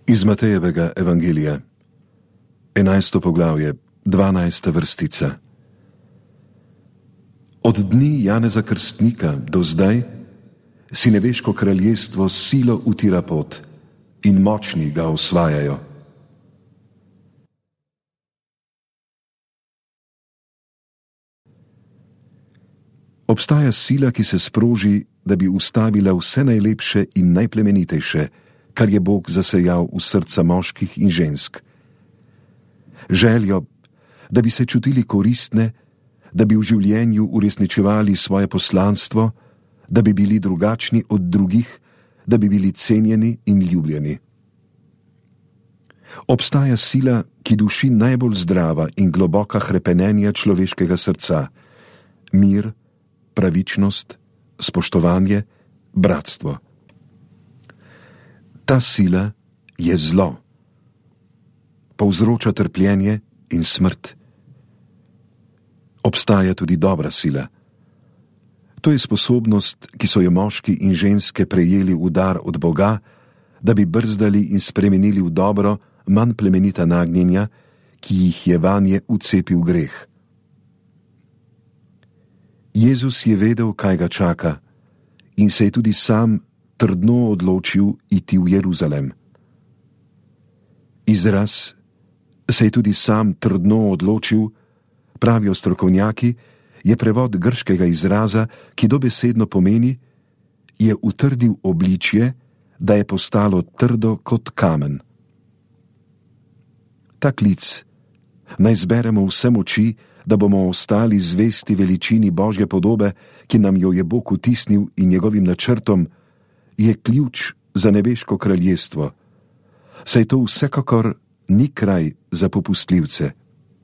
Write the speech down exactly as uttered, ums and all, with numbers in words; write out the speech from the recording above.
Iz Matejevega evangelija, enajsto poglavje, dvanajsta vrstica. Od dni Janeza Krstnika do zdaj si nebeško kraljestvo s silo utira pot in močni ga osvajajo. Obstaja sila, ki se sproži, da bi ustavila vse najlepše in najplemenitejše, kar je Bog zasejal v srca moških in žensk. Željo, da bi se čutili koristne, da bi v življenju uresničevali svoje poslanstvo, da bi bili drugačni od drugih, da bi bili cenjeni in ljubljeni. Obstaja sila, ki duši najbolj zdrava in globoka hrepenenja človeškega srca: mir, pravičnost, spoštovanje, bratstvo. Ta sila je zlo. Povzroča trpljenje in smrt. Obstaja tudi dobra sila. To je sposobnost, ki so jo moški in ženske prejeli v dar od Boga, da bi brzdali in spremenili v dobro manj plemenita nagnjenja, ki jih je vanje vcepil greh. Jezus je vedel, kaj ga čaka, in se je tudi sam trdno odločil iti v Jeruzalem. Izraz se je tudi sam trdno odločil, pravijo strokovnjaki, je prevod grškega izraza, ki dobesedno pomeni: je utrdil obličje, da je postalo trdo kot kamen. Ta klic naj zberemo vse moči, da bomo ostali zvesti veličini Božje podobe, ki nam jo je Bog vtisnil, in njegovim načrtom, je ključ za nebeško kraljestvo, saj to vsekakor ni kraj za popustljivce.